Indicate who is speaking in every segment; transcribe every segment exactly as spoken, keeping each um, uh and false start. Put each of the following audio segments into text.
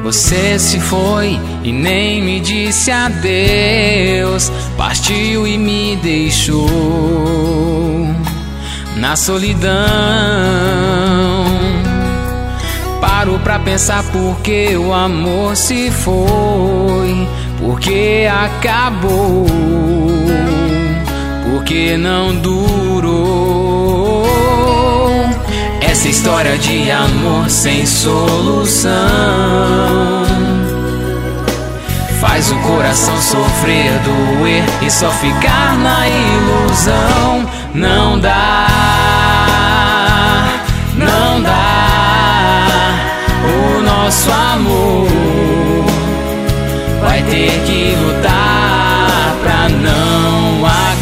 Speaker 1: Você se foi e nem me disse adeus, partiu e me deixou na solidão. Paro pra pensar porque o amor se foi, porque acabou, porque não durou. Essa história de amor sem solução faz o coração sofrer, doer e só ficar na ilusão. Não dá, não dá. O nosso amor vai ter que lutar pra não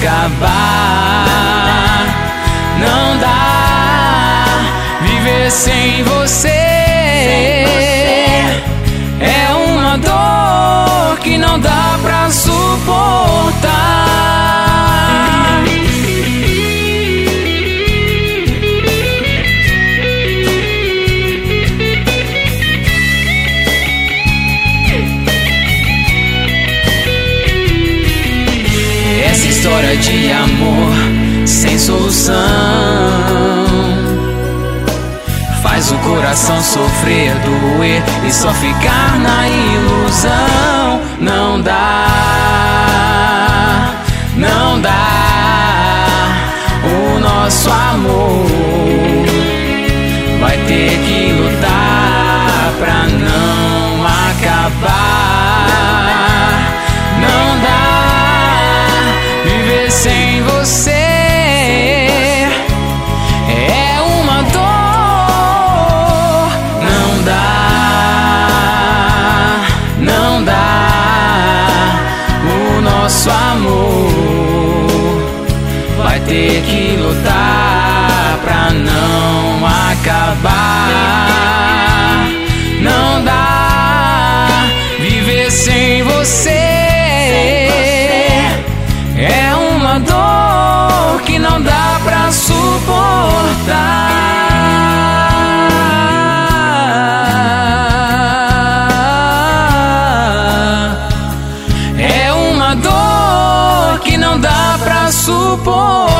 Speaker 1: acabar. Não dá viver sem você, é uma dor que não dá pra suportar. Essa história de amor sem solução faz o coração sofrer, doer e só ficar na ilusão. Não dá, não dá. O nosso amor vai ter que lutar pra não acabar. Não dá viver sem você, é uma dor. Não dá, não dá. O nosso amor vai ter que lutar pra não acabar. Não dá viver sem você, é uma dor que não dá pra suportar. É uma dor que não dá pra suportar.